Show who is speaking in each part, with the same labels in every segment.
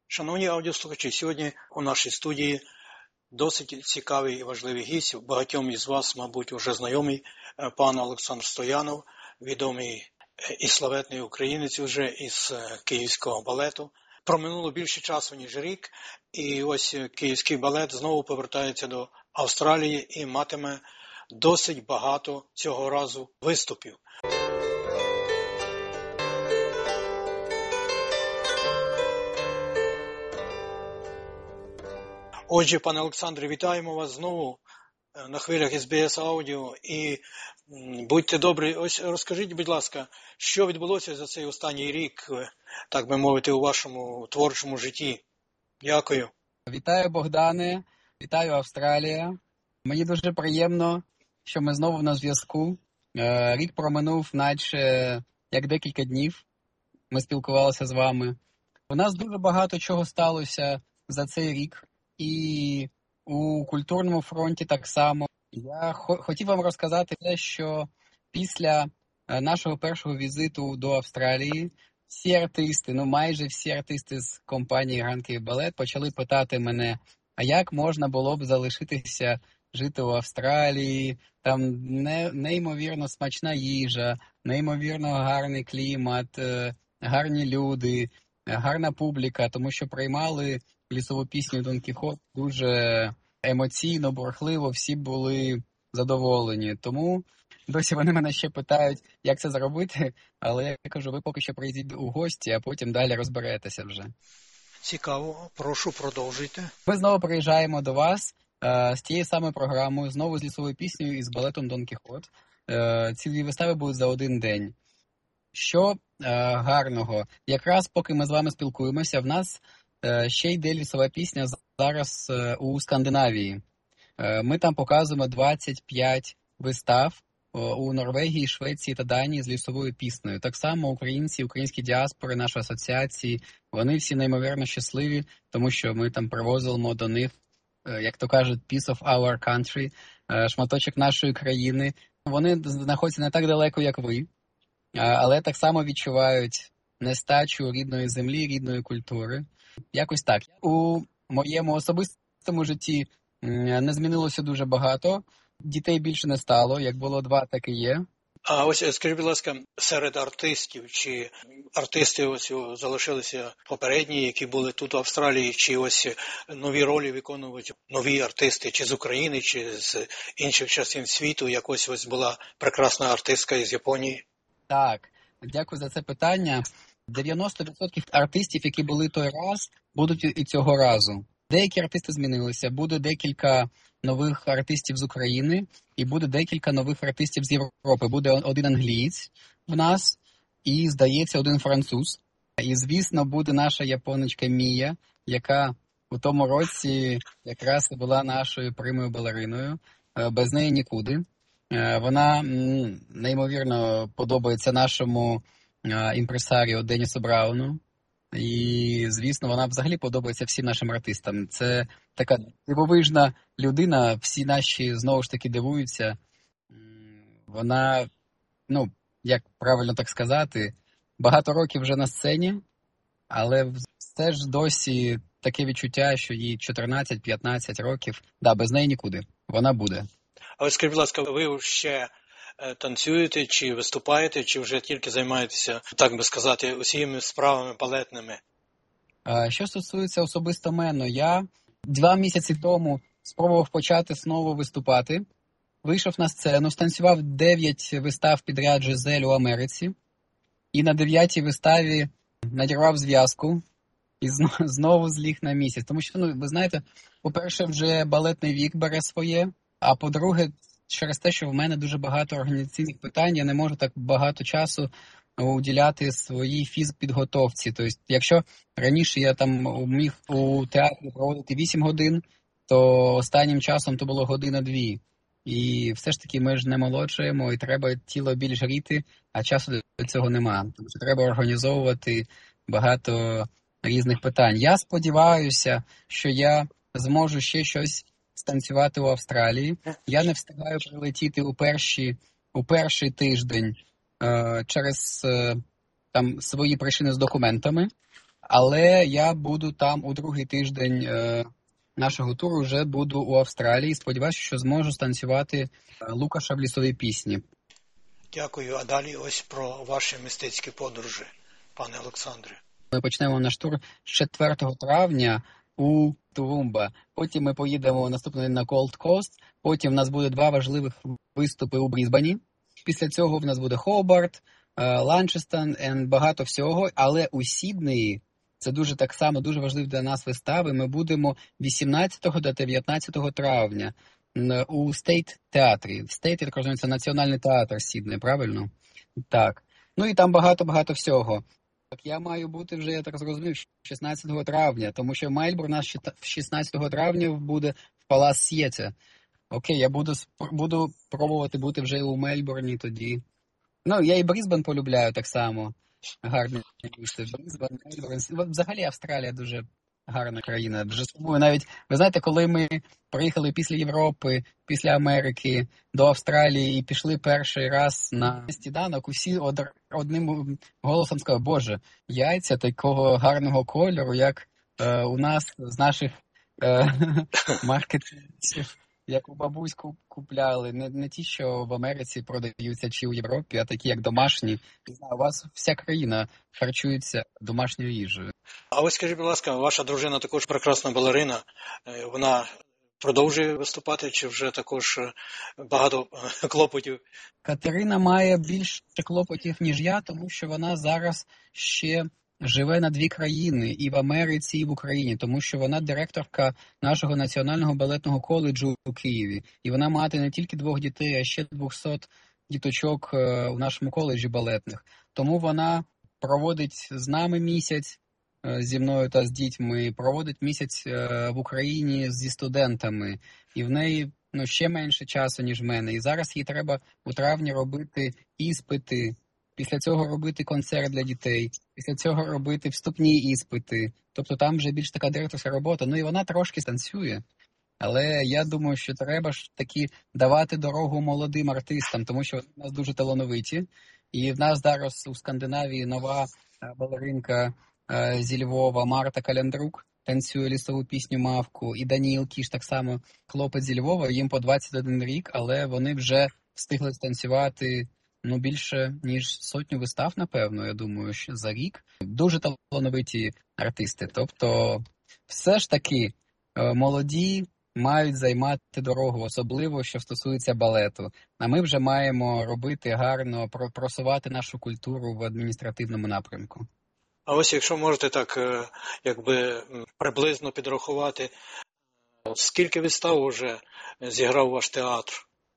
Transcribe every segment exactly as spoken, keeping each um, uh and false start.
Speaker 1: Шановні аудіослухачі, сьогодні у нашій студії досить цікавий і важливий гість. Багатьом із вас, мабуть, вже знайомий пан Олександр Стоянов, відомий і славетний українець уже із Київського балету. Проминуло більше часу, ніж рік, і ось Київський балет знову повертається до Австралії і матиме досить багато цього разу виступів. Отже, пане Олександре, вітаємо вас знову на хвилях ес бі ес Аудіо і будьте добрі, ось розкажіть, будь ласка, що відбулося за цей останній рік, так би мовити, у вашому творчому житті? Дякую.
Speaker 2: Вітаю, Богдане, вітаю, Австралія. Мені дуже приємно, що ми знову на зв'язку. Рік проминув, наче як декілька днів. Ми спілкувалися з вами. У нас дуже багато чого сталося за цей рік. І у культурному фронті так само. Я хотів вам розказати те, що після нашого першого візиту до Австралії всі артисти, ну майже всі артисти з компанії Grand Cave Ballet почали питати мене, а як можна було б залишитися жити у Австралії, там не, неймовірно смачна їжа, неймовірно гарний клімат, гарні люди, гарна публіка, тому що приймали лісову пісню Дон Кіхот дуже емоційно, бурхливо, всі були задоволені. Тому досі вони мене ще питають, як це зробити, але я кажу, ви поки що приїдіть у гості, а потім далі розберетеся вже.
Speaker 1: Цікаво, прошу, продовжуйте.
Speaker 2: Ми знову приїжджаємо до вас е, з тією самою програмою, знову з лісовою піснею і з балетом Дон Кіхот. Е, ці дві вистави будуть за один день. Що е, гарного? Якраз поки ми з вами спілкуємося, в нас ще йде лісова пісня зараз у Скандинавії. Ми там показуємо двадцять п'ять вистав у Норвегії, Швеції та Данії з лісовою піснею. Так само українці, українські діаспори, наші асоціації, вони всі неймовірно щасливі, тому що ми там привозимо до них, як то кажуть, piece of our country, шматочок нашої країни. Вони знаходяться не так далеко, як ви, але так само відчувають нестачу рідної землі, рідної культури. Якось так. У моєму особистому житті не змінилося дуже багато. Дітей більше не стало. Як було два, так і є.
Speaker 1: А ось, скажіть, будь ласка, серед артистів, чи артисти ось залишилися попередні, які були тут в Австралії, чи ось нові ролі виконують нові артисти, чи з України, чи з інших частин світу, як ось ось була прекрасна артистка із Японії?
Speaker 2: Так, дякую за це питання. дев'яносто відсотків артистів, які були той раз, будуть і цього разу. Деякі артисти змінилися. Буде декілька нових артистів з України і буде декілька нових артистів з Європи. Буде один англієць в нас і, здається, один француз. І, звісно, буде наша японочка Мія, яка у тому році якраз була нашою примою балериною. Без неї нікуди. Вона неймовірно подобається нашому імпресаріо Денісу Брауну. І, звісно, вона взагалі подобається всім нашим артистам. Це така дивовижна людина, всі наші, знову ж таки, дивуються. Вона, ну, як правильно так сказати, багато років вже на сцені, але все ж досі таке відчуття, що їй чотирнадцять-п'ятнадцять років. Да, без неї нікуди. Вона буде.
Speaker 1: А ось скажіть, будь ласка, ви ще танцюєте, чи виступаєте, чи вже тільки займаєтеся, так би сказати, усіми справами балетними?
Speaker 2: Що стосується особисто мене, я два місяці тому спробував почати знову виступати. Вийшов на сцену, станцював дев'ять вистав підряд Жизель у Америці. І на дев'ятій виставі надірвав зв'язку і знову зліг на місяць. Тому що, ну, ви знаєте, по-перше, вже балетний вік бере своє, а по-друге, через те, що в мене дуже багато організаційних питань, я не можу так багато часу уділяти своїй фізпідготовці. Тобто, якщо раніше я там міг у театрі проводити вісім годин, то останнім часом то було година-дві. І все ж таки ми ж не молодшаємо, і треба тіло більш гріти, а часу до цього немає. Тому що треба організовувати багато різних питань. Я сподіваюся, що я зможу ще щось станцювати у Австралії. Я не встигаю прилетіти у перші, у перший тиждень е, через е, там свої причини з документами, Але я буду там у другий тиждень е, нашого туру, вже буду у Австралії. Сподіваюся, що зможу станцювати Лукаша в лісовій пісні.
Speaker 1: Дякую. А далі ось про ваші мистецькі подорожі, пане Олександре.
Speaker 2: Ми почнемо наш тур з четвертого травня у Тувумба. Потім ми поїдемо наступний на Голд Кост. Потім в нас буде два важливих виступи у Брізбені. Після цього в нас буде Хобарт, Ланчестон і багато всього. Але у Сіднеї, це дуже так само, дуже важливі для нас вистави, ми будемо вісімнадцятого до дев'ятнадцятого травня у Стейт театрі. Стейт, я так розумію, це Національний театр Сіднея, правильно? Так. Ну і там багато-багато всього. Так, я маю бути вже, я так зрозумів, шістнадцятого травня, тому що Мельбурн у нас шістнадцятого травня буде в Палас Сієте. Окей, я буду, буду пробувати бути вже у Мельбурні тоді. Ну, я і Брізбен полюбляю так само. Гарне місце. Брізбен, Мельбурн. Взагалі Австралія дуже гарна країна. Дуже сумую. Навіть, ви знаєте, коли ми приїхали після Європи, після Америки до Австралії і пішли перший раз на сніданок, усі од, одним голосом сказали: Боже, яйця такого гарного кольору, як е, у нас з наших е, маркетингів, як у бабусь купляли. Не, не ті, що в Америці продаються чи у Європі, а такі, як домашні. У вас вся країна харчується домашньою їжею.
Speaker 1: А ось скажіть, будь ласка, ваша дружина також прекрасна балерина. Вона продовжує виступати, чи вже також багато клопотів?
Speaker 2: Катерина має більше клопотів, ніж я, тому що вона зараз ще живе на дві країни, і в Америці, і в Україні, тому що вона директорка нашого національного балетного коледжу у Києві. І вона мати не тільки двох дітей, а ще двохсот діточок у нашому коледжі балетних. Тому вона проводить з нами місяць, зі мною та з дітьми, проводить місяць в Україні зі студентами. І в неї ну, ще менше часу, ніж в мене. І зараз їй треба у травні робити іспити, після цього робити концерт для дітей, після цього робити вступні іспити. Тобто там вже більш така директорська робота. Ну і вона трошки танцює. Але я думаю, що треба ж таки давати дорогу молодим артистам, тому що вони в нас дуже талановиті. І в нас зараз у Скандинавії нова балеринка зі Львова Марта Календрук танцює лісову пісню «Мавку». І Даніїл Кіш так само хлопець зі Львова, їм по двадцять один рік, але вони вже встигли станцювати ну, більше, ніж сотню вистав, напевно, я думаю, що за рік. Дуже талановиті артисти. Тобто, все ж таки, молоді мають займати дорогу, особливо, що стосується балету. А ми вже маємо робити гарно, просувати нашу культуру в адміністративному напрямку.
Speaker 1: А ось якщо можете так, якби приблизно підрахувати, скільки вистав уже зіграв ваш театр?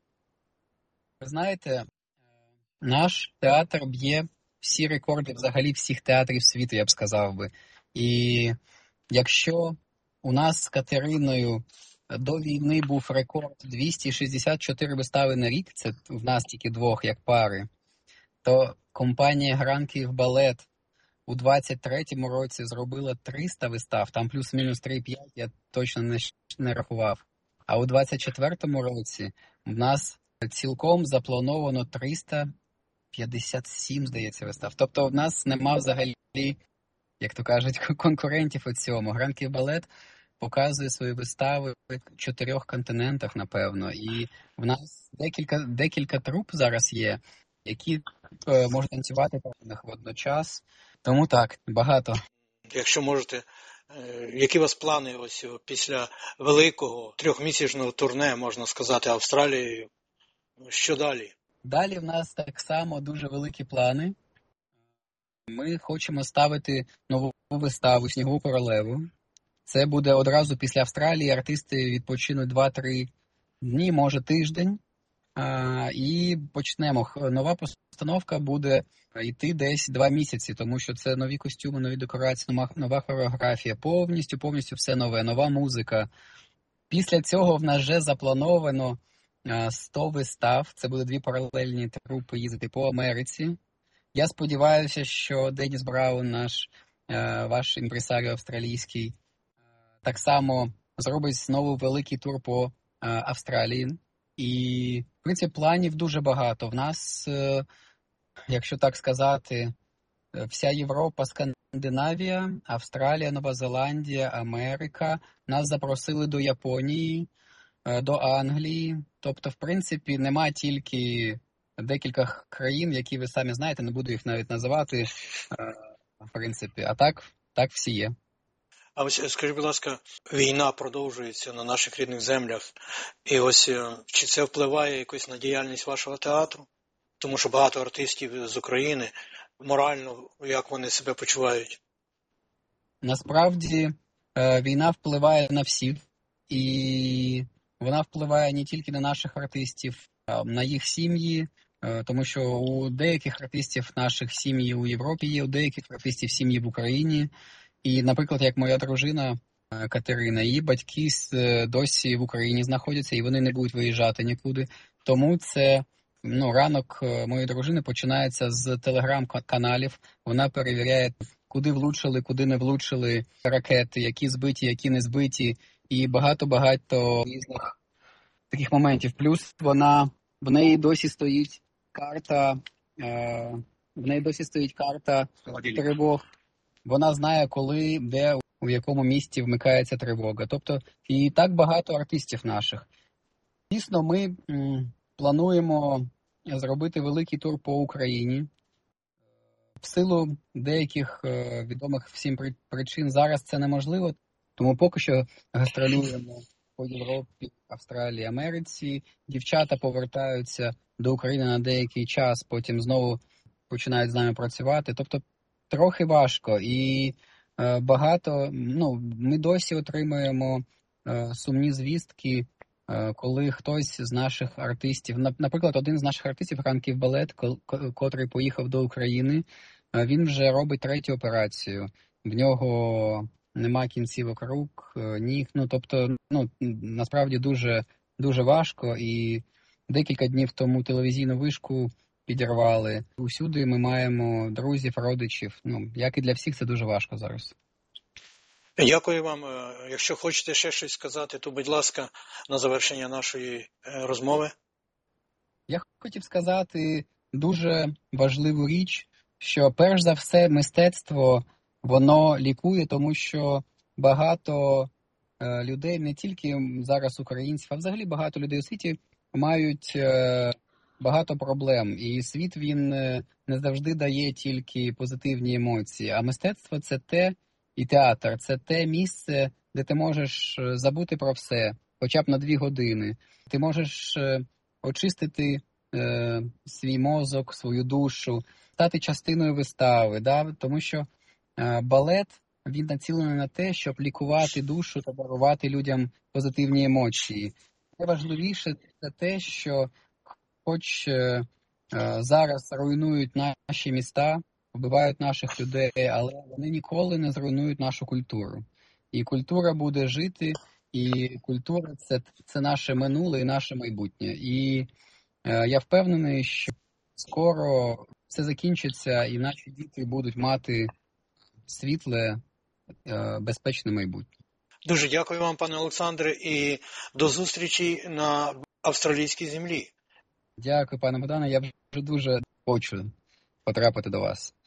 Speaker 2: Ви знаєте, наш театр б'є всі рекорди взагалі всіх театрів світу, я б сказав би. І якщо у нас з Катериною до війни був рекорд двісті шістдесят чотири вистави на рік, це в нас тільки двох, як пари, то компанія Гран Київ Балет у двадцять третьому році зробила триста вистав, там плюс-мінус три-п'ять, я точно не, не рахував. А у двадцять четвертому році в нас цілком заплановано триста п'ятдесят сім, здається, вистав. Тобто в нас нема взагалі, як то кажуть, конкурентів у цьому. Гран Київ Балет показує свої вистави в чотирьох континентах, напевно. І в нас декілька, декілька труп зараз є, які е, можуть танцювати водночас. Тому так, багато.
Speaker 1: Якщо можете, які у вас плани ось після великого трьохмісячного турне, можна сказати, Австралією? Що далі?
Speaker 2: Далі в нас так само дуже великі плани. Ми хочемо ставити нову виставу «Снігову королеву». Це буде одразу після Австралії. Артисти відпочинуть два-три дні, може тиждень. А, і почнемо. Нова постановка буде йти десь два місяці, тому що це нові костюми, нові декорації, нова, нова хореографія. Повністю, повністю все нове, нова музика. Після цього в нас вже заплановано сто вистав. Це буде дві паралельні трупи їздити по Америці. Я сподіваюся, що Деніс Браун, наш, ваш імпресаріо австралійський, так само зробить знову великий тур по Австралії. І, в принципі, планів дуже багато. В нас, якщо так сказати, вся Європа, Скандинавія, Скандинавія, Австралія, Нова Зеландія, Америка. Нас запросили до Японії, до Англії. Тобто, в принципі, нема тільки декілька країн, які ви самі знаєте, не буду їх навіть називати, в принципі. А так, так всі є.
Speaker 1: А ось скажіть, будь ласка, війна продовжується на наших рідних землях. І ось чи це впливає якось на діяльність вашого театру? Тому що багато артистів з України морально, як вони себе почувають?
Speaker 2: Насправді, війна впливає на всіх. І вона впливає не тільки на наших артистів, а на їх сім'ї. Тому що у деяких артистів наших сім'ї у Європі є, у деяких артистів сім'ї в Україні. І, наприклад, як моя дружина Катерина, її батьки досі в Україні знаходяться, і вони не будуть виїжджати нікуди. Тому це, ну, ранок моєї дружини починається з телеграм-каналів. Вона перевіряє, куди влучили, куди не влучили ракети, які збиті, які не збиті. І багато-багато різних таких моментів. Плюс вона, в неї досі стоїть карта, е, в неї досі стоїть карта тривог. Вона знає, коли, де, у якому місті вмикається тривога. Тобто, і так багато артистів наших. Дійсно, ми м, плануємо зробити великий тур по Україні. В силу деяких е, відомих всім причин зараз це неможливо, тому поки що гастролюємо по Європі, Австралії, Америці. Дівчата повертаються до України на деякий час, потім знову починають з нами працювати. Тобто трохи важко і е, багато, ну, ми досі отримуємо е, сумні звістки, е, коли хтось з наших артистів, наприклад, один з наших артистів, Ранків балет, котрий поїхав до України, е, він вже робить третю операцію. В нього нема кінцівок рук, е, ніг, ну, тобто, ну, насправді дуже, дуже важко, і декілька днів тому телевізійну вишку підірвали. Усюди ми маємо друзів, родичів. Ну, як і для всіх, це дуже важко зараз.
Speaker 1: Дякую вам. Якщо хочете ще щось сказати, то, будь ласка, на завершення нашої розмови.
Speaker 2: Я хотів сказати дуже важливу річ, що перш за все мистецтво, воно лікує, тому що багато е, людей, не тільки зараз українців, а взагалі багато людей у світі мають е, багато проблем. І світ, він не завжди дає тільки позитивні емоції. А мистецтво – це те, і театр – це те місце, де ти можеш забути про все, хоча б на дві години. Ти можеш очистити е, свій мозок, свою душу, стати частиною вистави. Да? Тому що е, балет, він націлений на те, щоб лікувати душу та дарувати людям позитивні емоції. Найважливіше – це те, що хоч е, зараз руйнують наші міста, вбивають наших людей, але вони ніколи не зруйнують нашу культуру. І культура буде жити, і культура – це, це наше минуле і наше майбутнє. І е, я впевнений, що скоро все закінчиться, і наші діти будуть мати світле, е, безпечне майбутнє.
Speaker 1: Дуже дякую вам, пане Олександре, і до зустрічі на австралійській землі.
Speaker 2: Дякую, пане Богдане. Я вже дуже хочу потрапити до вас.